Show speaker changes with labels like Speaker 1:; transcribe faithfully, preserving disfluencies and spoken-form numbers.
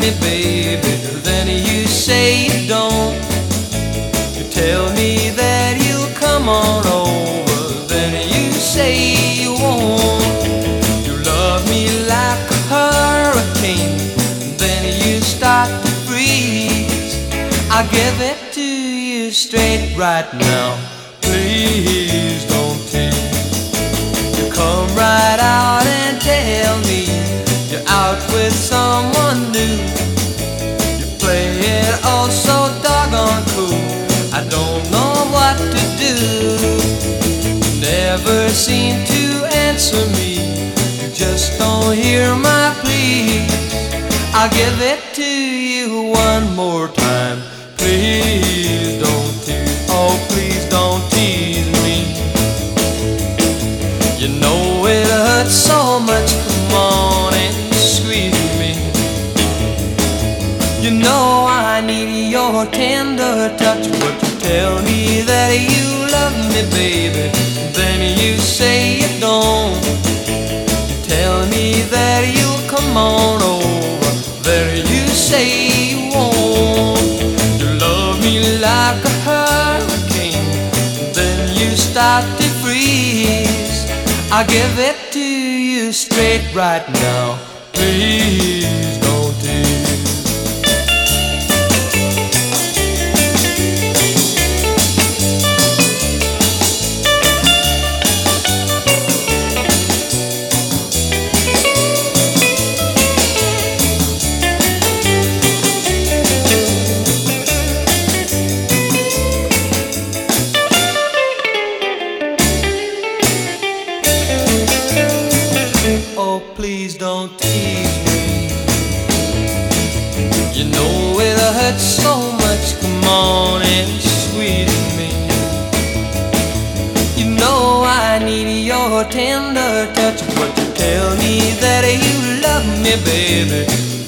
Speaker 1: me, baby, then you say you don't. You tell me that you'll come on over, then you say you won't. You love me like a hurricane, then you start to freeze. I give it to you straight right now, please don't tease. You come right out and tell me you're out with someone new. You play it all so doggone cool, I don't know what to do. You never seem to answer me, you just don't hear my pleas. I'll give it to you one more time, please don't tease. Oh, please don't tease me. You know it hurts so much, come on and squeeze me. You know I need your tender touch, but you tell me that you love me, baby, then you say you don't. You tell me that you'll come on over, then you say you won't. You love me like a hurricane, then you start to freeze. I give it to you straight right now, please don't tease. Oh, please don't tease me. You know it hurts so much, come on and squeeze me. You know I need your tender touch, but you tell me that you love me, baby,